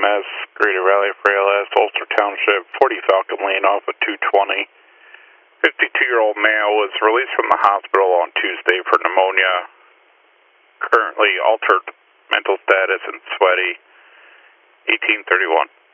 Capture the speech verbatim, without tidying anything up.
S, Greater Valley for A L S, Ulster Township, forty Falcon Lane off of two twenty. fifty-two-year-old male was released from the hospital on Tuesday for pneumonia. Currently altered mental status and sweaty. eighteen thirty-one.